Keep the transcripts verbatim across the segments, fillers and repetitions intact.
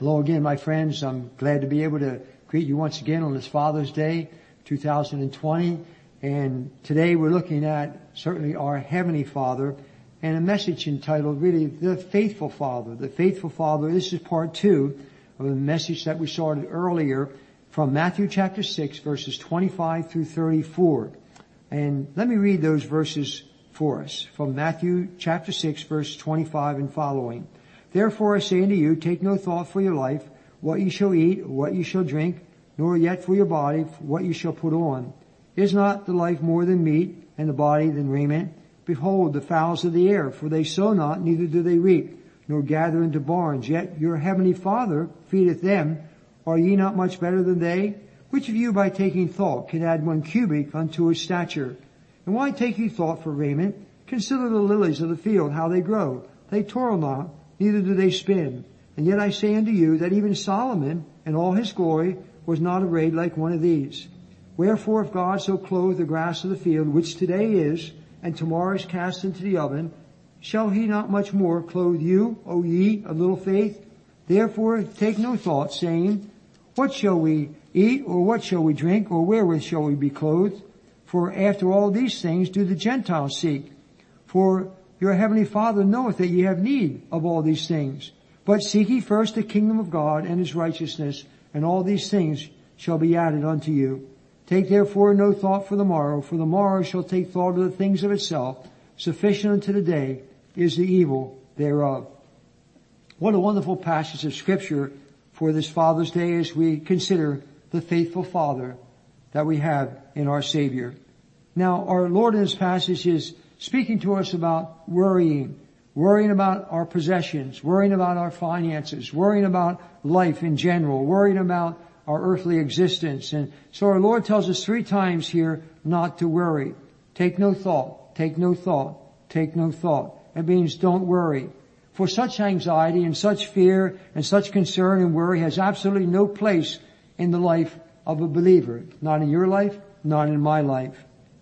Hello again, my friends. I'm glad to be able to greet you once again on this Father's Day, two thousand twenty. And today we're looking at certainly our Heavenly Father and a message entitled really The Faithful Father. The Faithful Father. This is part two of a message that we started earlier from Matthew chapter six, verses twenty-five through thirty-four. And let me read those verses for us from Matthew chapter six, verse twenty-five and following. Therefore I say unto you, take no thought for your life, what ye shall eat, or what ye shall drink, nor yet for your body, what ye shall put on. Is not the life more than meat, and the body than raiment? Behold the fowls of the air, for they sow not, neither do they reap, nor gather into barns, yet your heavenly Father feedeth them. Are ye not much better than they? Which of you by taking thought can add one cubit unto his stature? And why take ye thought for raiment? Consider the lilies of the field, how they grow. They toil not, neither do they spin. And yet I say unto you that even Solomon in all his glory was not arrayed like one of these. Wherefore if God so clothe the grass of the field, which today is, and tomorrow is cast into the oven, shall he not much more clothe you, O ye of little faith? Therefore take no thought, saying, what shall we eat, or what shall we drink, or wherewith shall we be clothed? For after all these things do the Gentiles seek. For your heavenly Father knoweth that ye have need of all these things. But seek ye first the kingdom of God and his righteousness, and all these things shall be added unto you. Take therefore no thought for the morrow, for the morrow shall take thought of the things of itself. Sufficient unto the day is the evil thereof. What a wonderful passage of Scripture for this Father's Day as we consider the faithful Father that we have in our Savior. Now, our Lord in this passage is speaking to us about worrying, worrying about our possessions, worrying about our finances, worrying about life in general, worrying about our earthly existence. And so our Lord tells us three times here not to worry. Take no thought, take no thought, take no thought. It means don't worry. For such anxiety and such fear and such concern and worry has absolutely no place in the life of a believer. Not in your life, not in my life.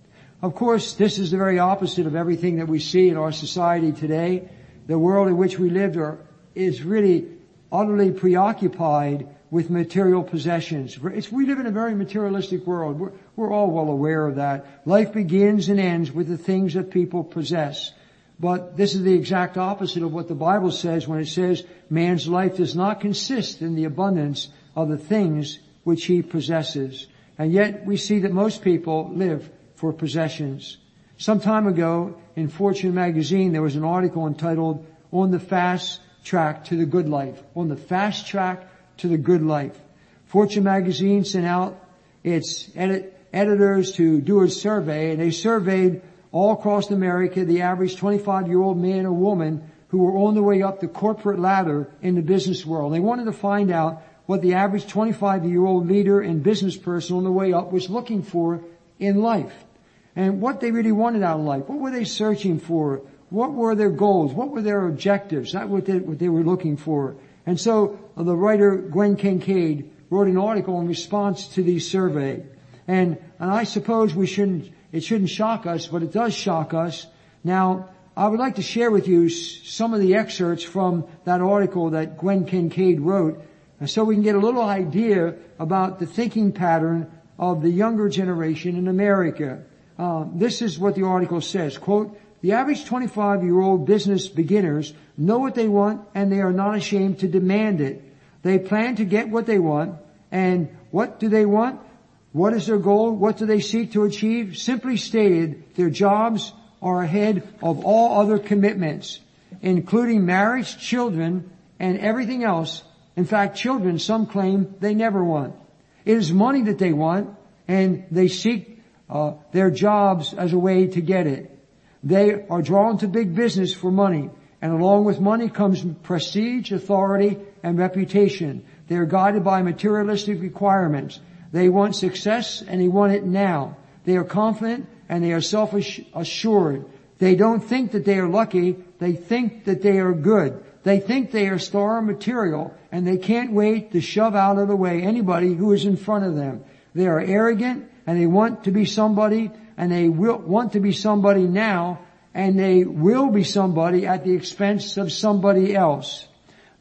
Of course, this is the very opposite of everything that we see in our society today. The world in which we live are, is really utterly preoccupied with material possessions. It's, we live in a very materialistic world. We're, we're all well aware of that. Life begins and ends with the things that people possess. But this is the exact opposite of what the Bible says when it says man's life does not consist in the abundance of the things which he possesses. And yet we see that most people live for possessions. Some time ago in Fortune magazine there was an article entitled On the Fast Track to the Good Life. On the Fast Track to the Good Life. Fortune magazine sent out its edit, editors to do a survey, and they surveyed all across America the average twenty-five year old man or woman who were on the way up the corporate ladder in the business world. They wanted to find out what the average twenty-five year old leader and business person on the way up was looking for in life. And what they really wanted out of life. What were they searching for? What were their goals? What were their objectives? That's what they, what they were looking for. And so uh, the writer Gwen Kincaid wrote an article in response to the survey. And, and I suppose we shouldn't, it shouldn't shock us, but it does shock us. Now, I would like to share with you some of the excerpts from that article that Gwen Kincaid wrote, and so we can get a little idea about the thinking pattern of the younger generation in America. Uh, this is what the article says, quote, the average twenty-five year old business beginners know what they want and they are not ashamed to demand it. They plan to get what they want. And what do they want? What is their goal? What do they seek to achieve? Simply stated, their jobs are ahead of all other commitments, including marriage, children, and everything else. In fact, children, some claim they never want. It is money that they want, and they seek uh, their jobs as a way to get it. They are drawn to big business for money, and along with money comes prestige, authority, and reputation. They are guided by materialistic requirements. They want success, and they want it now. They are confident, and they are self-assured. They don't think that they are lucky. They think that they are good. They think they are star material, and they can't wait to shove out of the way anybody who is in front of them. They are arrogant, and they want to be somebody, and they will want to be somebody now, and they will be somebody at the expense of somebody else.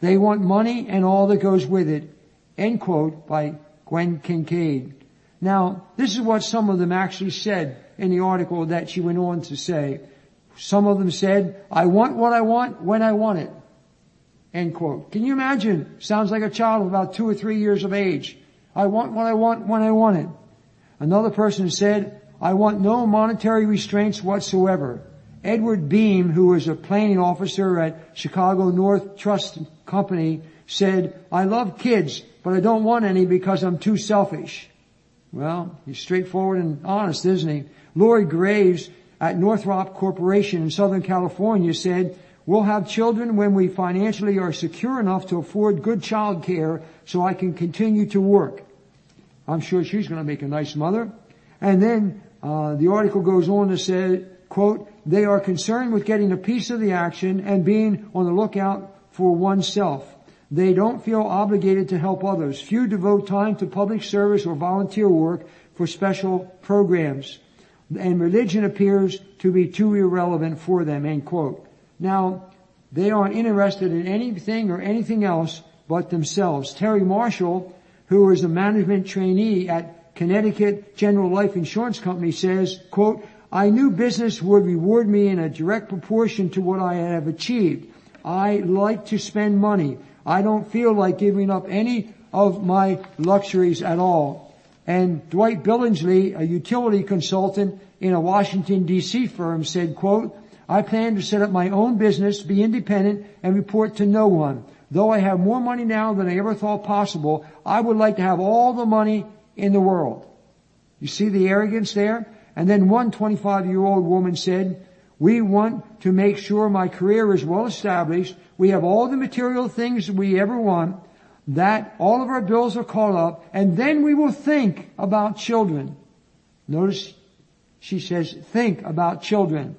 They want money and all that goes with it. End quote by Gwen Kincaid. Now, this is what some of them actually said in the article that she went on to say. Some of them said, I want what I want when I want it. End quote. Can you imagine? Sounds like a child of about two or three years of age. I want what I want when I want it. Another person said, I want no monetary restraints whatsoever. Edward Beam, who was a planning officer at Chicago North Trust Company, said, I love kids, but I don't want any because I'm too selfish. Well, he's straightforward and honest, isn't he? Lori Graves at Northrop Corporation in Southern California said, we'll have children when we financially are secure enough to afford good child care so I can continue to work. I'm sure she's going to make a nice mother. And then uh, the article goes on to say, quote, they are concerned with getting a piece of the action and being on the lookout for oneself. They don't feel obligated to help others. Few devote time to public service or volunteer work for special programs. And religion appears to be too irrelevant for them, end quote. Now, they aren't interested in anything or anything else but themselves. Terry Marshall, who is a management trainee at Connecticut General Life Insurance Company, says, quote, I knew business would reward me in a direct proportion to what I have achieved. I like to spend money. I don't feel like giving up any of my luxuries at all. And Dwight Billingsley, a utility consultant in a Washington, D C firm, said, quote, I plan to set up my own business, be independent, and report to no one. Though I have more money now than I ever thought possible, I would like to have all the money in the world. You see the arrogance there? And then one twenty-five-year-old woman said, we want to make sure my career is well established. We have all the material things we ever want, that all of our bills are caught up, and then we will think about children. Notice she says, think about children.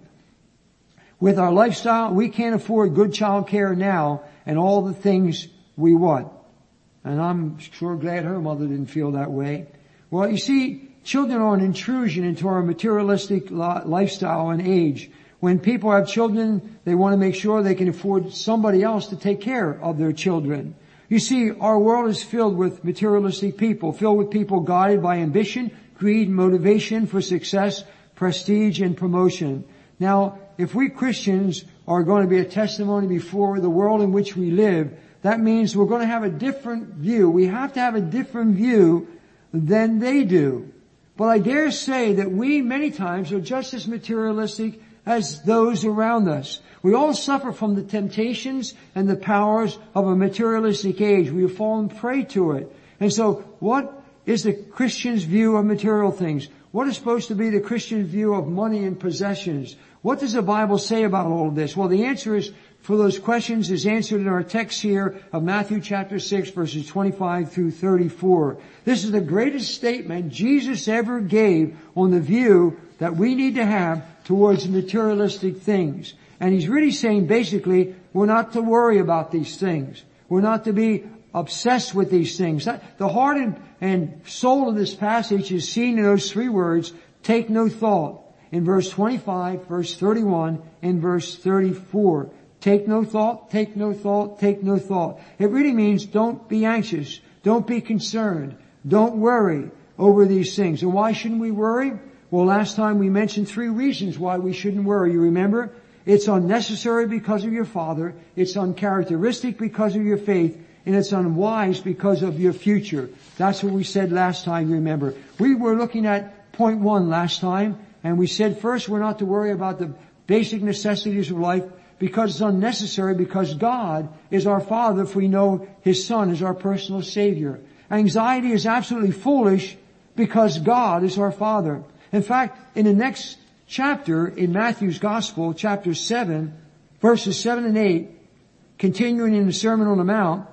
With our lifestyle, we can't afford good child care now and all the things we want. And I'm sure glad her mother didn't feel that way. Well, you see, children are an intrusion into our materialistic lifestyle and age. When people have children, they want to make sure they can afford somebody else to take care of their children. You see, our world is filled with materialistic people, filled with people guided by ambition, greed, motivation for success, prestige, and promotion. Now, if we Christians are going to be a testimony before the world in which we live, that means we're going to have a different view. We have to have a different view than they do. But I dare say that we many times are just as materialistic as those around us. We all suffer from the temptations and the powers of a materialistic age. We have fallen prey to it. And so what is the Christian's view of material things? What is supposed to be the Christian view of money and possessions? What does the Bible say about all of this? Well, the answer is, for those questions is answered in our text here of Matthew chapter six, verses twenty-five through thirty-four. This is the greatest statement Jesus ever gave on the view that we need to have towards materialistic things. And he's really saying basically, we're not to worry about these things. We're not to be obsessed with these things. That, the heart and, and soul of this passage is seen in those three words, take no thought. In verse twenty-five, verse thirty-one, and verse thirty-four. Take no thought, take no thought, take no thought. It really means don't be anxious. Don't be concerned. Don't worry over these things. And why shouldn't we worry? Well, last time we mentioned three reasons why we shouldn't worry. You remember? It's unnecessary because of your father. It's uncharacteristic because of your faith. And it's unwise because of your future. That's what we said last time, you remember. We were looking at point one last time. And we said first we're not to worry about the basic necessities of life because it's unnecessary, because God is our Father if we know His Son is our personal Savior. Anxiety is absolutely foolish because God is our Father. In fact, in the next chapter in Matthew's Gospel, chapter seven, verses seven and eight, continuing in the Sermon on the Mount,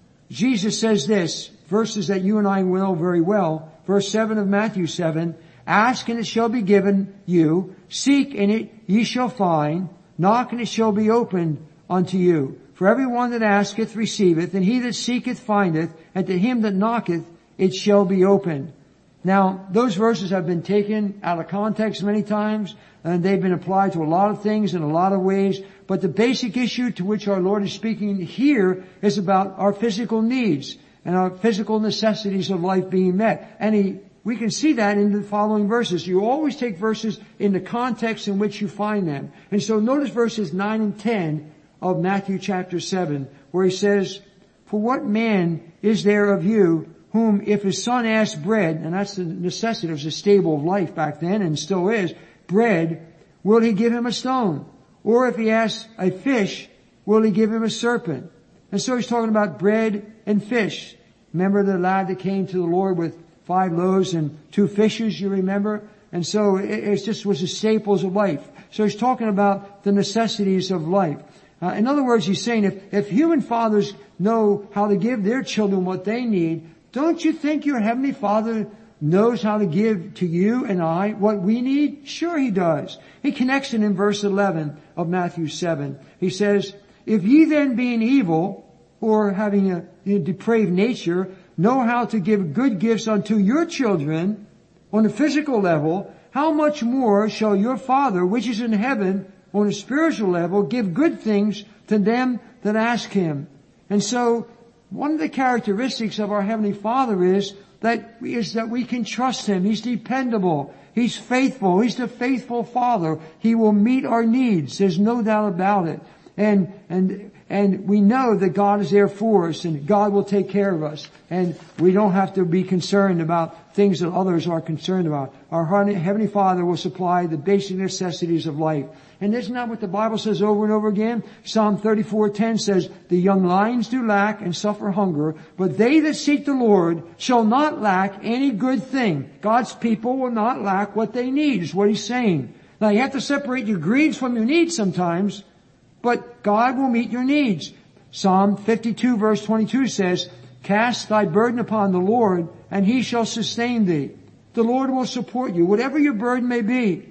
Jesus says this, verses that you and I know very well, verse seven of Matthew seven, ask and it shall be given you, seek and it ye shall find, knock and it shall be opened unto you. For everyone that asketh receiveth, and he that seeketh findeth, and to him that knocketh it shall be opened. Now, those verses have been taken out of context many times, and they've been applied to a lot of things in a lot of ways. But the basic issue to which our Lord is speaking here is about our physical needs and our physical necessities of life being met. And he, we can see that in the following verses. You always take verses in the context in which you find them. And so notice verses nine and ten of Matthew chapter seven, where he says, "For what man is there of you whom if his son asks bread," and that's the necessity, it was a staple of life back then and still is, bread, will he give him a stone? Or if he asks a fish, will he give him a serpent? And so he's talking about bread and fish. Remember the lad that came to the Lord with five loaves and two fishes, you remember? And so it, it just was the staples of life. So he's talking about the necessities of life. Uh, in other words, he's saying if, if human fathers know how to give their children what they need, don't you think your Heavenly Father knows how to give to you and I what we need? Sure he does. He connects it in verse eleven of Matthew seven. He says, "If ye then being evil, or having a, a depraved nature, know how to give good gifts unto your children on a physical level, how much more shall your Father which is in heaven on a spiritual level give good things to them that ask Him?" And so one of the characteristics of our Heavenly Father is that, is that we can trust Him. He's dependable. He's faithful. He's the faithful Father. He will meet our needs. There's no doubt about it. And, and, and we know that God is there for us and God will take care of us. And we don't have to be concerned about things that others are concerned about. Our Heavenly Father will supply the basic necessities of life. And isn't that what the Bible says over and over again? Psalm thirty-four ten says, "The young lions do lack and suffer hunger, but they that seek the Lord shall not lack any good thing." God's people will not lack what they need, is what He's saying. Now you have to separate your greeds from your needs sometimes, but God will meet your needs. Psalm fifty-two verse twenty-two says, "Cast thy burden upon the Lord, and He shall sustain thee." The Lord will support you, whatever your burden may be.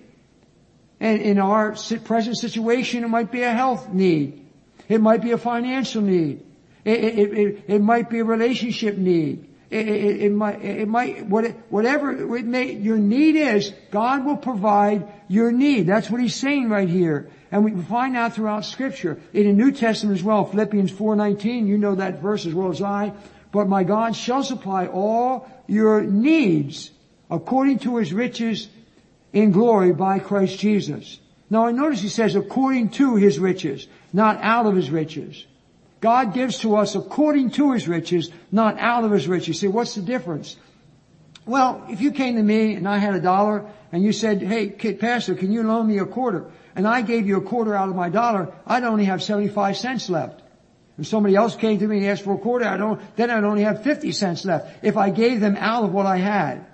And in our present situation, it might be a health need. It might be a financial need. It, it, it, it might be a relationship need. It, it, it might, it might, whatever it may, your need is, God will provide your need. That's what He's saying right here. And we find out throughout Scripture. In the New Testament as well, Philippians four nineteen, you know that verse as well as I. "But my God shall supply all your needs according to His riches in glory by Christ Jesus." Now I notice He says according to His riches, not out of His riches. God gives to us according to His riches, not out of His riches. See, what's the difference? Well, if you came to me and I had a dollar and you said, "Hey, kid, Pastor, can you loan me a quarter?" And I gave you a quarter out of my dollar, I'd only have seventy-five cents left. If somebody else came to me and asked for a quarter, I don't, then I'd only have fifty cents left if I gave them out of what I had.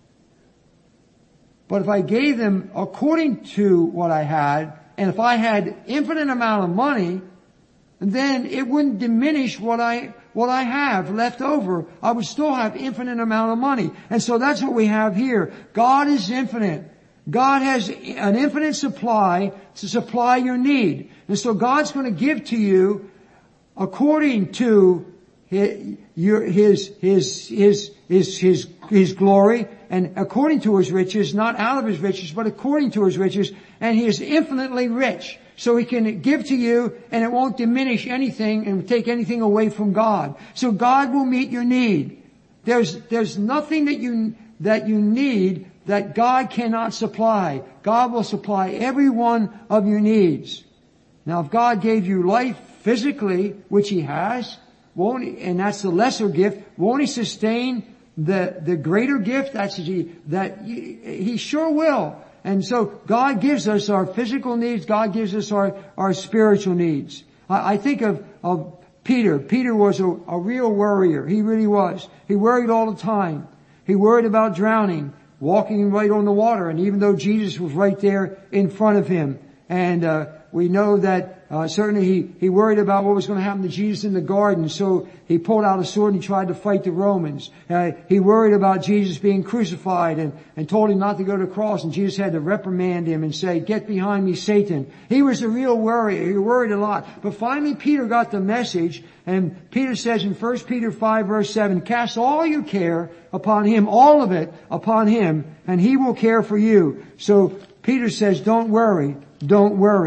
But if I gave them according to what I had, and if I had infinite amount of money, then it wouldn't diminish what I, what I have left over. I would still have infinite amount of money. And so that's what we have here. God is infinite. God has an infinite supply to supply your need. And so God's going to give to you according to His, your, His, His, His, His, His, His glory, and according to His riches, not out of His riches, but according to His riches, and He is infinitely rich. So He can give to you, and it won't diminish anything and take anything away from God. So God will meet your need. There's, there's nothing that you, that you need that God cannot supply. God will supply every one of your needs. Now if God gave you life physically, which He has, won't He, and that's the lesser gift, won't He sustain the, the greater gift? That's He, that He, he sure will. And so God gives us our physical needs. God gives us our, our spiritual needs. I, I think of, of Peter. Peter was a, a real worrier. He really was. He worried all the time. He worried about drowning, walking right on the water. And even though Jesus was right there in front of him, and, uh, we know that, uh, certainly he, he worried about what was going to happen to Jesus in the garden. So he pulled out a sword and he tried to fight the Romans. Uh, he worried about Jesus being crucified and, and told him not to go to the cross. And Jesus had to reprimand him and say, "Get behind me, Satan." He was a real worrier. He worried a lot. But finally Peter got the message. And Peter says in First Peter five verse seven, "Cast all your care upon Him," all of it upon Him, "and He will care for you." So Peter says, don't worry, don't worry.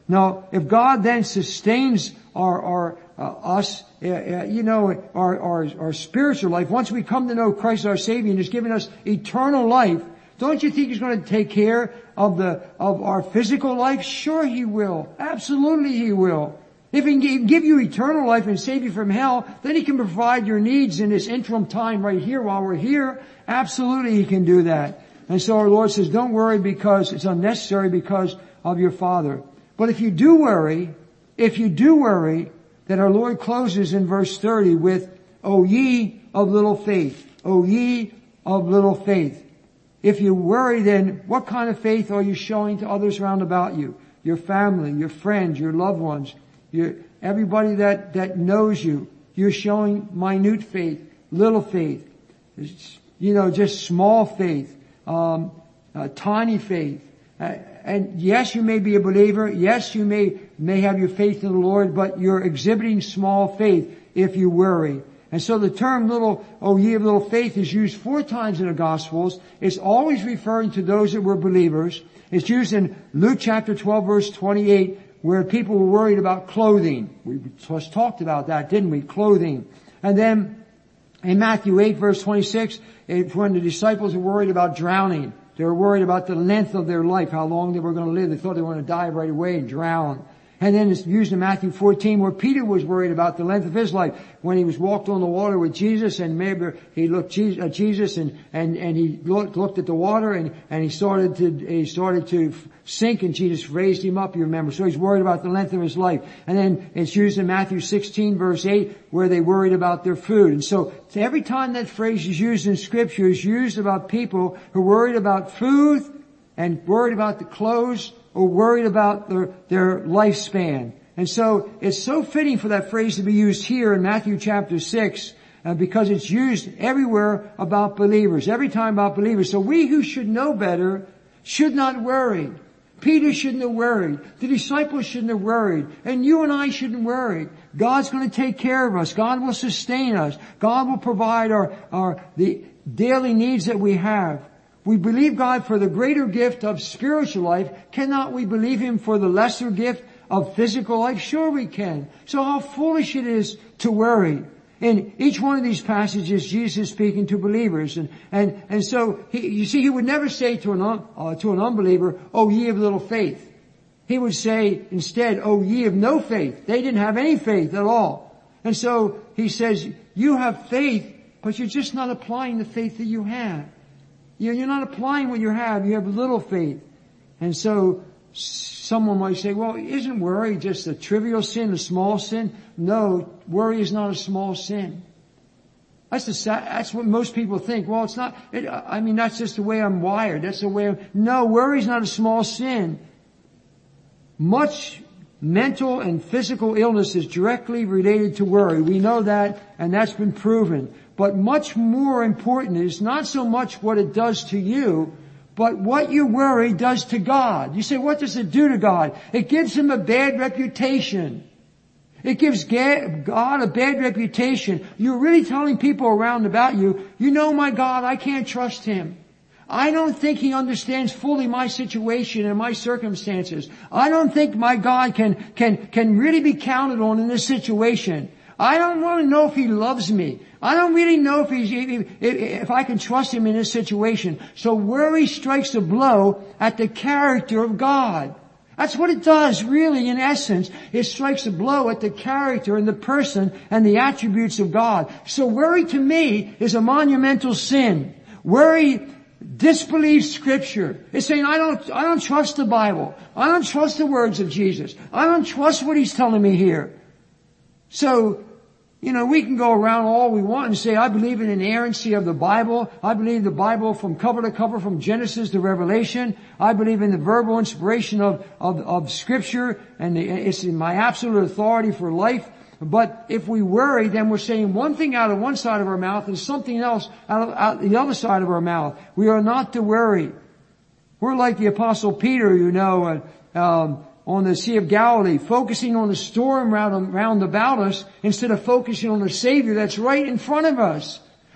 Now, if God then sustains our, our, uh, us, uh, uh, you know, our, our, our spiritual life, once we come to know Christ our Savior and He's given us eternal life, don't you think He's going to take care of the, of our physical life? Sure He will. Absolutely He will. If He can give you eternal life and save you from hell, then He can provide your needs in this interim time right here while we're here. Absolutely He can do that. And so our Lord says, don't worry because it's unnecessary because of your Father. But if you do worry, if you do worry, then our Lord closes in verse thirty with, O ye of little faith. O ye of little faith. If you worry, then what kind of faith are you showing to others round about you? Your family, your friends, your loved ones, your, everybody that, that knows you. You're showing minute faith, little faith, you know, just small faith, um, uh, tiny faith. Uh, and yes, you may be a believer. Yes, you may, may have your faith in the Lord, but you're exhibiting small faith if you worry. And so the term little, oh ye of little faith is used four times in the Gospels. It's always referring to those that were believers. It's used in Luke chapter twelve verse twenty-eight where people were worried about clothing. We just talked about that, didn't we? Clothing. And then in Matthew eight verse twenty-six, when the disciples were worried about drowning, they were worried about the length of their life, how long they were going to live. They thought they were going to die right away and drown. And then it's used in Matthew fourteen where Peter was worried about the length of his life when he was walked on the water with Jesus, and maybe he looked at Jesus and, and, and he looked, looked at the water and, and he started to, he started to sink and Jesus raised him up, you remember. So he's worried about the length of his life. And then it's used in Matthew sixteen verse eight where they worried about their food. And so every time that phrase is used in Scripture, it's used about people who are worried about food and worried about the clothes or worried about their, their lifespan. And so it's so fitting for that phrase to be used here in Matthew chapter six uh, because it's used everywhere about believers, every time about believers. So we who should know better should not worry. Peter shouldn't have worried. The disciples shouldn't have worried. And you and I shouldn't worry. God's going to take care of us. God will sustain us. God will provide our, our, the daily needs that we have. We believe God for the greater gift of spiritual life. Cannot we believe Him for the lesser gift of physical life? Sure we can. So how foolish it is to worry. In each one of these passages, Jesus is speaking to believers. And, and, and so, he, you see, He would never say to an, uh, to an unbeliever, oh, ye of little faith. He would say instead, oh, ye of no faith. They didn't have any faith at all. And so, He says, you have faith, but you're just not applying the faith that you have. You're not applying what you have. You have little faith. And so someone might say, well, isn't worry just a trivial sin, a small sin? No, worry is not a small sin. That's the, that's what most people think. Well, it's not, it, I mean, that's just the way I'm wired. That's the way I'm, no, worry is not a small sin. Much mental and physical illness is directly related to worry. We know that, and that's been proven. But much more important is not so much what it does to you, but what your worry does to God. You say, what does it do to God? It gives Him a bad reputation. It gives God a bad reputation. You're really telling people around about you, you know my God, I can't trust Him. I don't think He understands fully my situation and my circumstances. I don't think my God can, can, can really be counted on in this situation. I don't want to know if He loves me. I don't really know if He's, if, if I can trust Him in this situation. So worry strikes a blow at the character of God. That's what it does, really, in essence. It strikes a blow at the character and the person and the attributes of God. So worry to me is a monumental sin. Worry disbelieves Scripture. It's saying, I don't, I don't trust the Bible. I don't trust the words of Jesus. I don't trust what He's telling me here. So, you know, we can go around all we want and say, I believe in inerrancy of the Bible. I believe the Bible from cover to cover, from Genesis to Revelation. I believe in the verbal inspiration of, of, of Scripture, and it's my absolute authority for life. But if we worry, then we're saying one thing out of one side of our mouth and something else out of out the other side of our mouth. We are not to worry. We're like the Apostle Peter, you know, uh, um, on the Sea of Galilee, focusing on the storm round, round about us instead of focusing on the Savior that's right in front of us.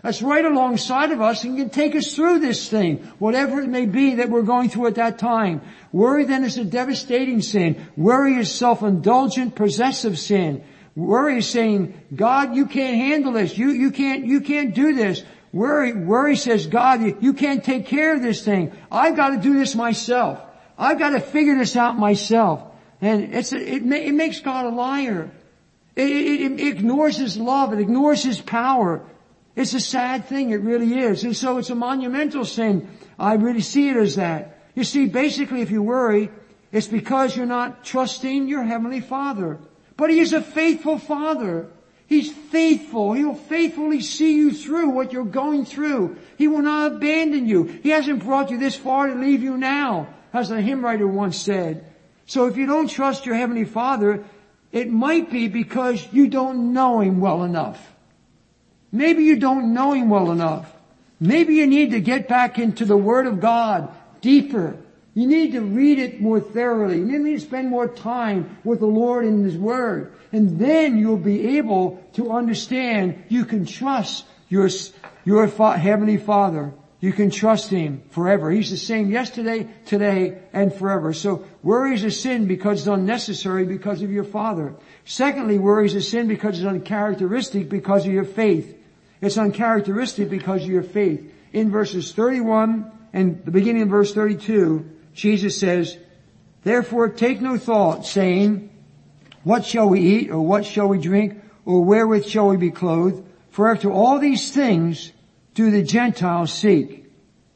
that's right alongside of us and can take us through this thing, whatever it may be that we're going through at that time. Worry then is a devastating sin. Worry is self-indulgent, possessive sin. Worry is saying, God, you can't handle this. You, you can't, you can't do this. Worry, worry says, God, you, you can't take care of this thing. I've got to do this myself. I've got to figure this out myself. And it's, a, it, it makes God a liar. It, it, it ignores His love. It ignores His power. It's a sad thing. It really is. And so it's a monumental sin. I really see it as that. You see, basically if you worry, it's because you're not trusting your Heavenly Father. But He is a faithful Father. He's faithful. He'll faithfully see you through what you're going through. He will not abandon you. He hasn't brought you this far to leave you now, as the hymn writer once said. So if you don't trust your Heavenly Father, it might be because you don't know Him well enough. Maybe you don't know Him well enough. Maybe you need to get back into the Word of God deeper. You need to read it more thoroughly. You need to spend more time with the Lord in His Word. And then you'll be able to understand you can trust your, your Heavenly Father. You can trust Him forever. He's the same yesterday, today, and forever. So worry is a sin because it's unnecessary because of your Father. Secondly, worry is a sin because it's uncharacteristic because of your faith. It's uncharacteristic because of your faith. In verses thirty-one and the beginning of verse thirty-two, Jesus says, therefore take no thought, saying, what shall we eat, or what shall we drink, or wherewith shall we be clothed? For after all these things do the Gentiles seek.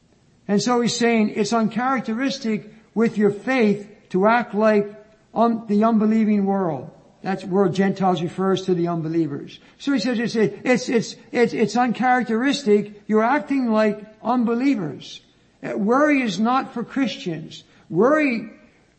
And so He's saying it's uncharacteristic with your faith to act like un- the unbelieving world. That's where Gentiles refers to the unbelievers. So He says it's, it's, it's, it's, it's uncharacteristic. You're acting like unbelievers. Worry is not for Christians. Worry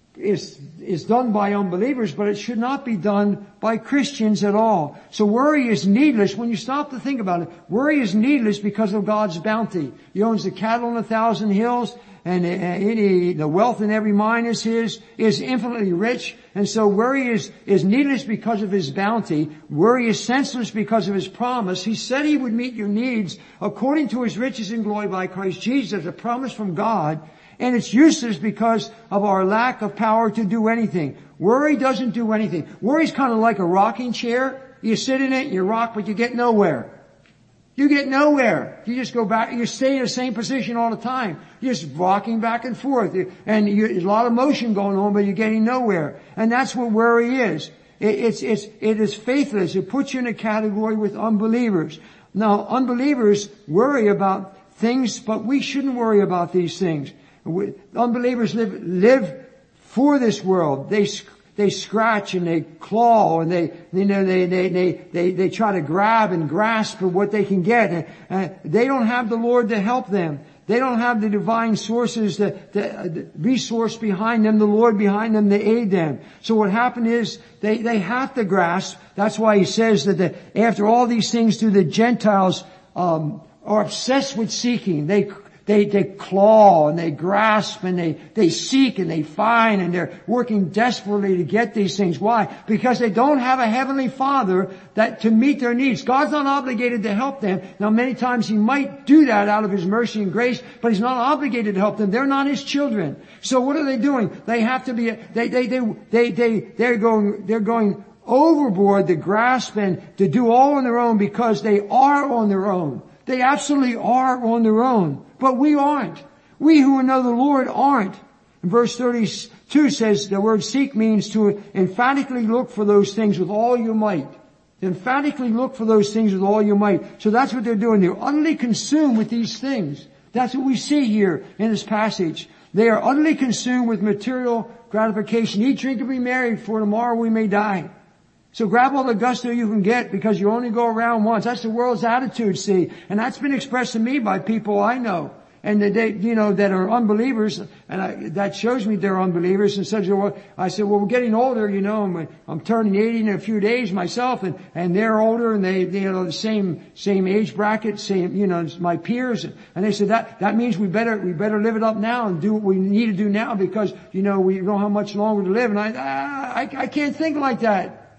is, is done by unbelievers, but it should not be done by Christians at all. So worry is needless. When you stop to think about it, worry is needless because of God's bounty. He owns the cattle on a thousand hills, and any, the wealth in every mine is His, is infinitely rich. And so worry is, is needless because of His bounty. Worry is senseless because of His promise. He said He would meet your needs according to His riches and glory by Christ Jesus, a promise from God. And it's useless because of our lack of power to do anything. Worry doesn't do anything. Worry's kind of like a rocking chair. You sit in it, you rock, but you get nowhere. You get nowhere. You just go back, you stay in the same position all the time. You're just rocking back and forth. And you, there's a lot of motion going on, but you're getting nowhere. And that's what worry is. It, it's, it's, it is faithless. It puts you in a category with unbelievers. Now, unbelievers worry about things, but we shouldn't worry about these things. We, unbelievers live, live for this world. They They scratch and they claw and they, you know, they, they, they, they, they try to grab and grasp at what they can get. Uh, they don't have the Lord to help them. They don't have the divine sources, the, the, the resource behind them, the Lord behind them to aid them. So what happened is they, they have to grasp. That's why He says that the, after all these things do the Gentiles, um, are obsessed with seeking. They, They, they claw and they grasp and they, they seek and they find and they're working desperately to get these things. Why? Because they don't have a Heavenly Father that to meet their needs. God's not obligated to help them. Now many times He might do that out of His mercy and grace, but He's not obligated to help them. They're not His children. So what are they doing? They have to be, they, they, they, they, they, they're going, they're going overboard to grasp and to do all on their own because they are on their own. They absolutely are on their own. But we aren't. We who know the Lord aren't. And verse thirty-two says the word seek means to emphatically look for those things with all your might. Emphatically look for those things with all your might. So that's what they're doing. They're utterly consumed with these things. That's what we see here in this passage. They are utterly consumed with material gratification. Eat, drink, and be merry, for tomorrow we may die. So grab all the gusto you can get because you only go around once. That's the world's attitude, see. And that's been expressed to me by people I know. And they, you know, that are unbelievers. And I, that shows me they're unbelievers. And such. Well, I said, well, we're getting older, you know. I'm, I'm turning eighty in a few days myself. And, and they're older and they, they, you know, the same, same age bracket, same, you know, my peers. And they said that, that means we better, we better live it up now and do what we need to do now because, you know, we don't have much longer to live. And I, I, I can't think like that.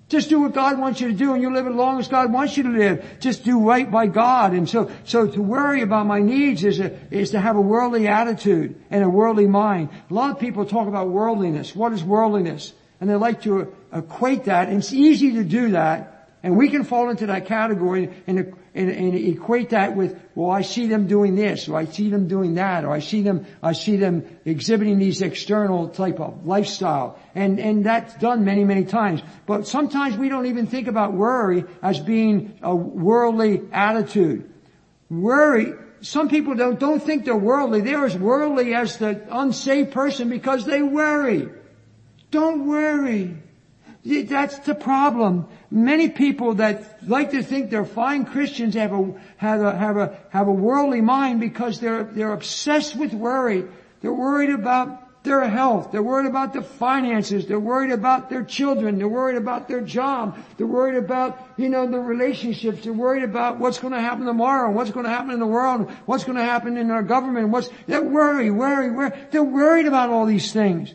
Just do what God wants you to do and you'll live as long as God wants you to live. Just do right by God. And so, so to worry about my needs is a, is to have a worldly attitude and a worldly mind. A lot of people talk about worldliness. What is worldliness? And they like to equate that, and it's easy to do that. And we can fall into that category and, and, and equate that with, well, I see them doing this, or I see them doing that, or I see them, I see them exhibiting these external type of lifestyle. And, and that's done many, many times. But sometimes we don't even think about worry as being a worldly attitude. Worry, some people don't, don't think they're worldly. They're as worldly as the unsaved person because they worry. Don't worry. That's the problem. Many people that like to think they're fine Christians have a, have a, have a, have a worldly mind because they're, they're obsessed with worry. They're worried about their health. They're worried about the finances. They're worried about their children. They're worried about their job. They're worried about, you know, the relationships. They're worried about what's going to happen tomorrow, what's going to happen in the world, what's going to happen in our government. What's, they're worried, worry, worry. They're worried about all these things.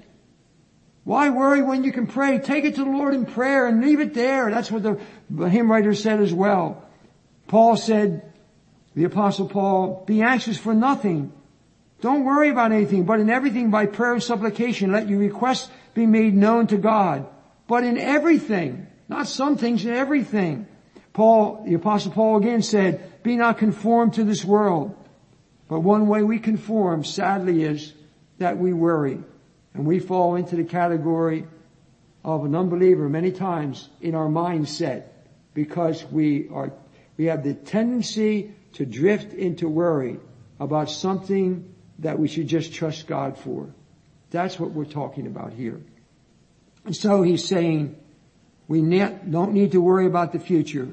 Why worry when you can pray? Take it to the Lord in prayer and leave it there. That's what the hymn writer said as well. Paul said, the Apostle Paul, be anxious for nothing. Don't worry about anything, but in everything by prayer and supplication, let your requests be made known to God. But in everything, not some things, in everything. Paul, the Apostle Paul again said, be not conformed to this world. But one way we conform, sadly, is that we worry. And we fall into the category of an unbeliever many times in our mindset because we are, we have the tendency to drift into worry about something that we should just trust God for. That's what we're talking about here. And so he's saying we don't need to worry about the future.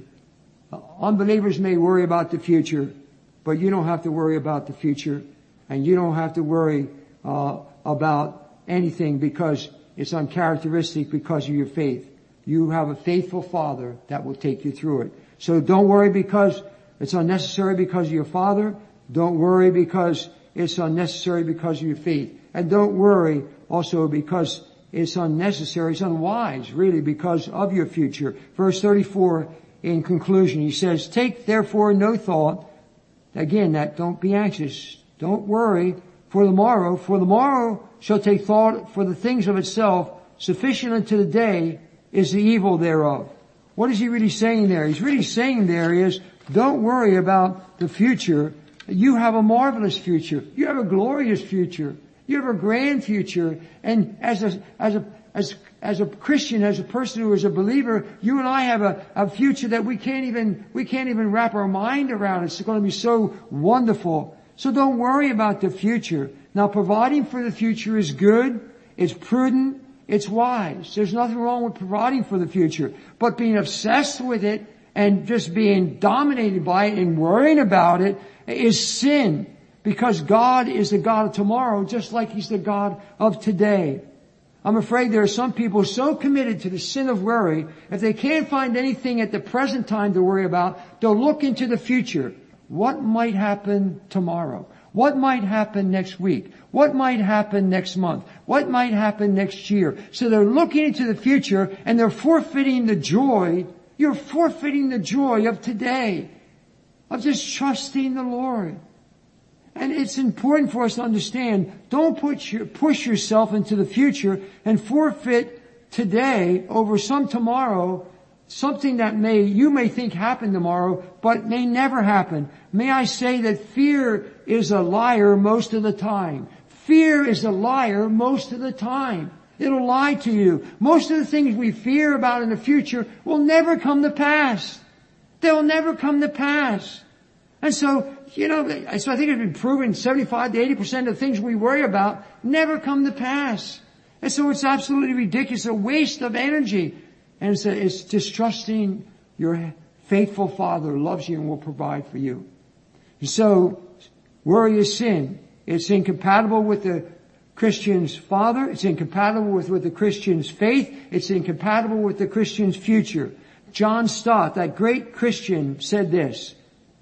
Unbelievers may worry about the future, but you don't have to worry about the future, and you don't have to worry uh, about anything because it's uncharacteristic because of your faith. You have a faithful Father that will take you through it. So don't worry because it's unnecessary because of your Father. Don't worry because it's unnecessary because of your faith. And don't worry also because it's unnecessary, it's unwise really because of your future. Verse thirty-four in conclusion, he says, take therefore no thought. Again, that don't be anxious. Don't worry for the morrow, for the morrow shall take thought for the things of itself. Sufficient unto the day is the evil thereof. What is he really saying there? He's really saying there is, don't worry about the future. You have a marvelous future. You have a glorious future. You have a grand future. And as a, as a, as, as a Christian, as a person who is a believer, you and I have a, a future that we can't even, we can't even wrap our mind around. It's going to be so wonderful. So don't worry about the future. Now, providing for the future is good, it's prudent, it's wise. There's nothing wrong with providing for the future. But being obsessed with it and just being dominated by it and worrying about it is sin. Because God is the God of tomorrow, just like He's the God of today. I'm afraid there are some people so committed to the sin of worry, if they can't find anything at the present time to worry about, they'll look into the future. What might happen tomorrow? What might happen next week? What might happen next month? What might happen next year? So they're looking into the future and they're forfeiting the joy. You're forfeiting the joy of today, of just trusting the Lord. And it's important for us to understand, don't put your, push yourself into the future and forfeit today over some tomorrow, something that may, you may think happen tomorrow, but may never happen. May I say that fear is a liar most of the time. Fear is a liar most of the time. It'll lie to you. Most of the things we fear about in the future will never come to pass. They'll never come to pass. And so, you know, so I think it's been proven seventy-five to eighty percent of the things we worry about never come to pass. And so it's absolutely ridiculous, a waste of energy. And it's, a, it's distrusting your faithful Father who loves you and will provide for you. And so, worry is sin. It's incompatible with the Christian's father. It's incompatible with, with the Christian's faith. It's incompatible with the Christian's future. John Stott, that great Christian, said this: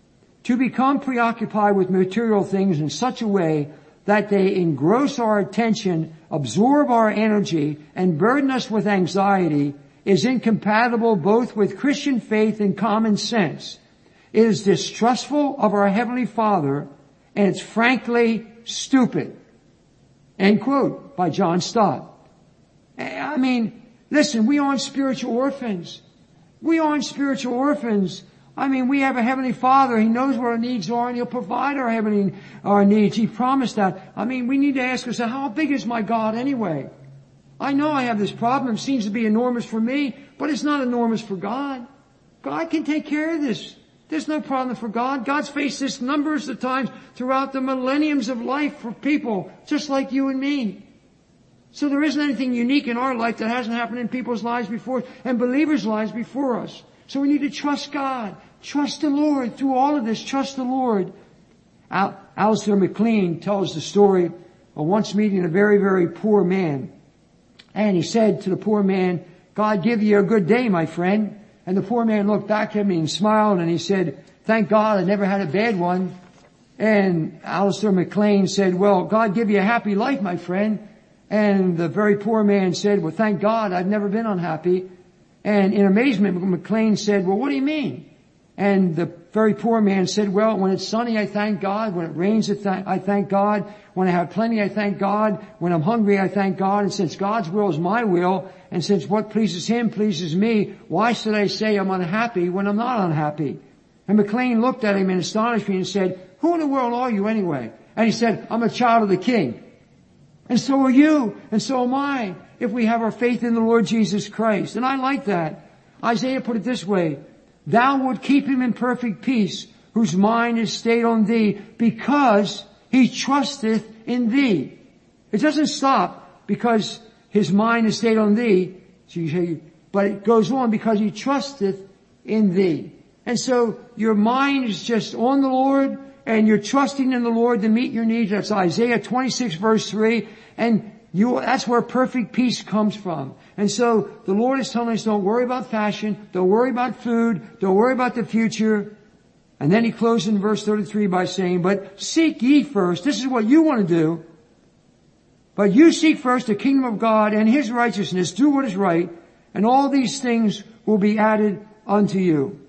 to become preoccupied with material things in such a way that they engross our attention, absorb our energy, and burden us with anxiety is incompatible both with Christian faith and common sense. It is distrustful of our Heavenly Father, and it's frankly stupid. End quote by John Stott. I mean, listen, we aren't spiritual orphans. We aren't spiritual orphans. I mean, we have a Heavenly Father. He knows what our needs are, and He'll provide our heavenly, our needs. He promised that. I mean, we need to ask ourselves, how big is my God anyway? I know I have this problem. It seems to be enormous for me, but it's not enormous for God. God can take care of this. There's no problem for God. God's faced this numbers of times throughout the millenniums of life for people just like you and me. So there isn't anything unique in our life that hasn't happened in people's lives before and believers' lives before us. So we need to trust God. Trust the Lord. Through all of this, trust the Lord. Al- Alistair MacLean tells the story of once meeting a very, very poor man. And he said to the poor man, God give you a good day, my friend. And the poor man looked back at me and smiled and he said, thank God I never had a bad one. And Alistair MacLean said, well, God give you a happy life, my friend. And the very poor man said, well, thank God I've never been unhappy. And in amazement, MacLean said, well, what do you mean? And the very poor man said, well, when it's sunny, I thank God. When it rains, I thank God. When I have plenty, I thank God. When I'm hungry, I thank God. And since God's will is my will, and since what pleases Him pleases me, why should I say I'm unhappy when I'm not unhappy? And MacLean looked at him in astonishment and said, who in the world are you anyway? And he said, I'm a child of the King. And so are you, and so am I, if we have our faith in the Lord Jesus Christ. And I like that. Isaiah put it this way, thou would keep him in perfect peace, whose mind is stayed on thee, because he trusteth in thee. It doesn't stop because his mind is stayed on thee, but it goes on because he trusteth in thee. And so your mind is just on the Lord, and you're trusting in the Lord to meet your needs. That's Isaiah twenty-six verse three. And you, that's where perfect peace comes from. And so the Lord is telling us, don't worry about fashion. Don't worry about food. Don't worry about the future. And then He closes in verse thirty-three by saying, but seek ye first. This is what you want to do. But you seek first the kingdom of God and His righteousness. Do what is right. And all these things will be added unto you.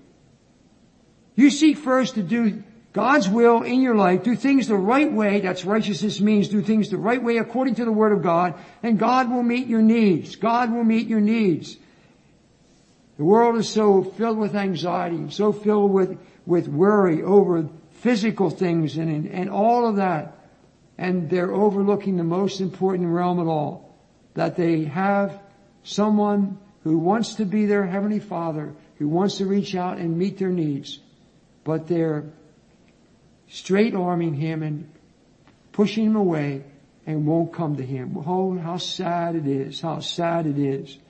You seek first to do God's will in your life, do things the right way. That's righteousness means do things the right way according to the Word of God, and God will meet your needs. God will meet your needs. The world is so filled with anxiety, so filled with, with worry over physical things and, and all of that. And they're overlooking the most important realm of all, that they have someone who wants to be their Heavenly Father, who wants to reach out and meet their needs, but they're straight arming Him and pushing Him away and won't come to Him. Oh, how sad it is. How sad it is.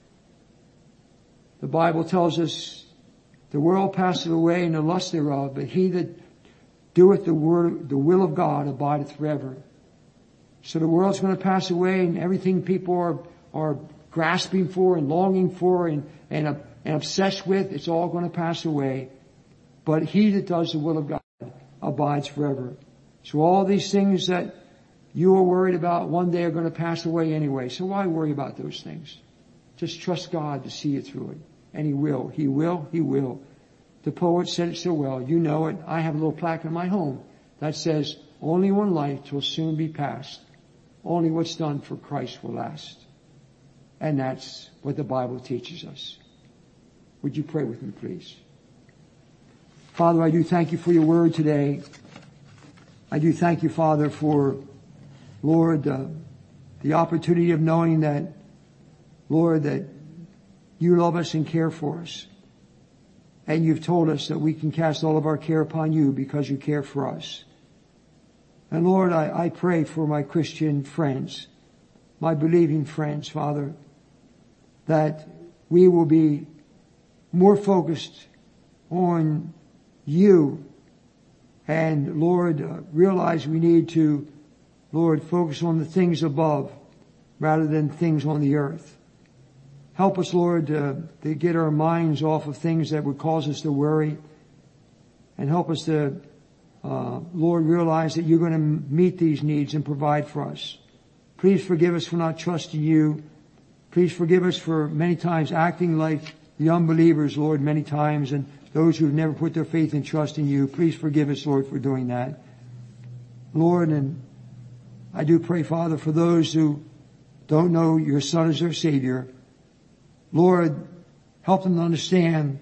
The Bible tells us the world passeth away and the lust thereof, but he that doeth the word, the will of God abideth forever. So the world's going to pass away, and everything people are, are grasping for and longing for and, and, and obsessed with, it's all going to pass away. But he that does the will of God abides forever. So all these things that you are worried about one day are going to pass away anyway. So why worry about those things? Just trust God to see you through it. And He will. He will. He will. The poet said it so well. You know it. I have a little plaque in my home that says, only one life will soon be past. Only what's done for Christ will last. And that's what the Bible teaches us. Would you pray with me, please? Father, I do thank You for Your word today. I do thank You, Father, for, Lord, uh, the opportunity of knowing that, Lord, that You love us and care for us. And You've told us that we can cast all of our care upon You because You care for us. And Lord, I, I pray for my Christian friends, my believing friends, Father, that we will be more focused on You, and Lord, uh, realize we need to, Lord, focus on the things above rather than things on the earth. Help us, Lord, uh, to get our minds off of things that would cause us to worry, and help us to, uh, Lord, realize that You're going to meet these needs and provide for us. Please forgive us for not trusting You. Please forgive us for many times acting like the unbelievers, Lord, many times, and those who have never put their faith and trust in you. Please forgive us, Lord, for doing that. Lord, and I do pray, Father, for those who don't know your Son as their Savior. Lord, help them to understand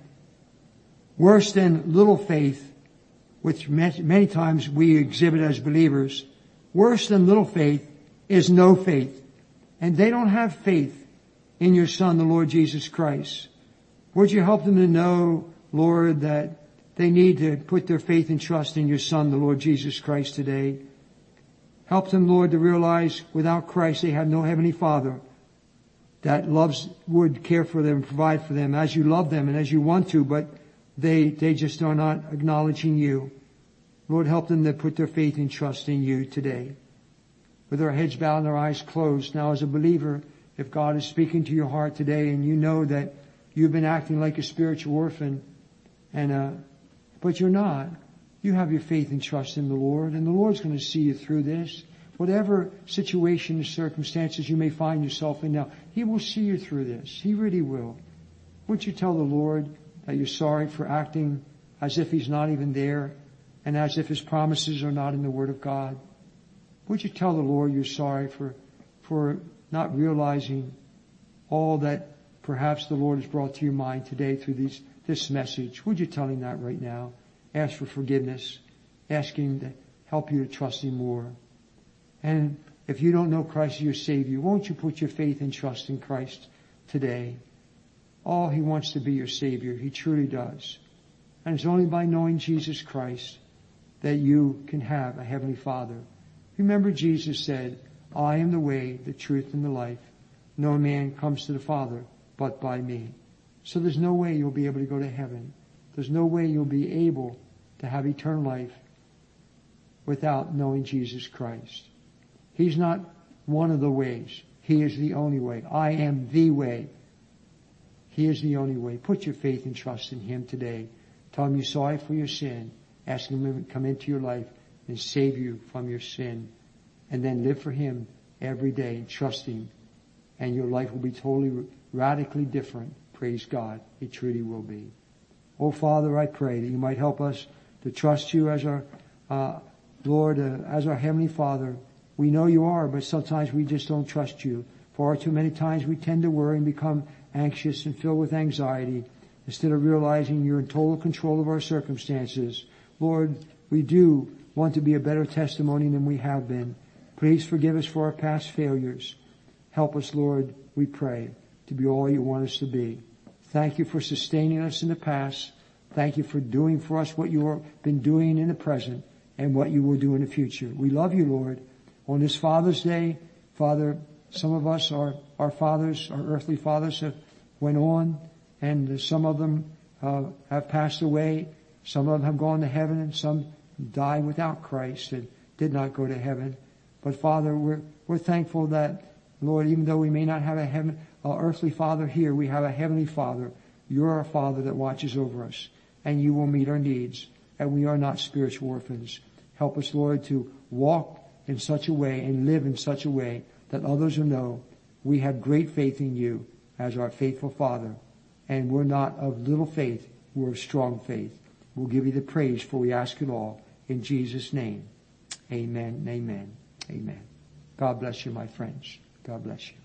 worse than little faith, which many times we exhibit as believers, worse than little faith is no faith. And they don't have faith in your Son, the Lord Jesus Christ. Would you help them to know, Lord, that they need to put their faith and trust in your Son, the Lord Jesus Christ, today. Help them, Lord, to realize without Christ they have no Heavenly Father that loves, would care for them, provide for them as you love them and as you want to, but they, they just are not acknowledging you. Lord, help them to put their faith and trust in you today. With our heads bowed and our eyes closed, now as a believer, if God is speaking to your heart today and you know that you've been acting like a spiritual orphan, and uh, but you're not. You have your faith and trust in the Lord, and the Lord's going to see you through this. Whatever situation or circumstances you may find yourself in now, He will see you through this. He really will. Would you tell the Lord that you're sorry for acting as if He's not even there and as if His promises are not in the Word of God? Would you tell the Lord you're sorry for, for not realizing all that perhaps the Lord has brought to your mind today through these, this message? Would you tell Him that right now? Ask for forgiveness. Ask Him to help you to trust Him more. And if you don't know Christ as your Savior, won't you put your faith and trust in Christ today? Oh, He wants to be your Savior. He truly does. And it's only by knowing Jesus Christ that you can have a Heavenly Father. Remember, Jesus said, I am the way, the truth, and the life. No man comes to the Father but by me. So there's no way you'll be able to go to heaven. There's no way you'll be able to have eternal life without knowing Jesus Christ. He's not one of the ways. He is the only way. I am the way. He is the only way. Put your faith and trust in Him today. Tell Him you're sorry for your sin. Ask Him to come into your life and save you from your sin. And then live for Him every day and trust Him. And your life will be totally, radically different. Praise God. It truly will be. Oh, Father, I pray that you might help us to trust you as our, uh, Lord, uh, as our Heavenly Father. We know you are, but sometimes we just don't trust you. Far too many times we tend to worry and become anxious and filled with anxiety instead of realizing you're in total control of our circumstances. Lord, we do want to be a better testimony than we have been. Please forgive us for our past failures. Help us, Lord, we pray, to be all you want us to be. Thank you for sustaining us in the past. Thank you for doing for us what you have been doing in the present and what you will do in the future. We love you, Lord. On this Father's Day, Father, some of us, our, our fathers, our earthly fathers have went on, and some of them uh, have passed away. Some of them have gone to heaven, and some died without Christ and did not go to heaven. But Father, we're, we're thankful that, Lord, even though we may not have a heaven, uh, earthly Father here, we have a Heavenly Father. You're our Father that watches over us, and you will meet our needs, and we are not spiritual orphans. Help us, Lord, to walk in such a way and live in such a way that others will know we have great faith in you as our faithful Father. And we're not of little faith, we're of strong faith. We'll give you the praise, for we ask it all in Jesus' name. Amen and amen. Amen. God bless you, my friends. God bless you.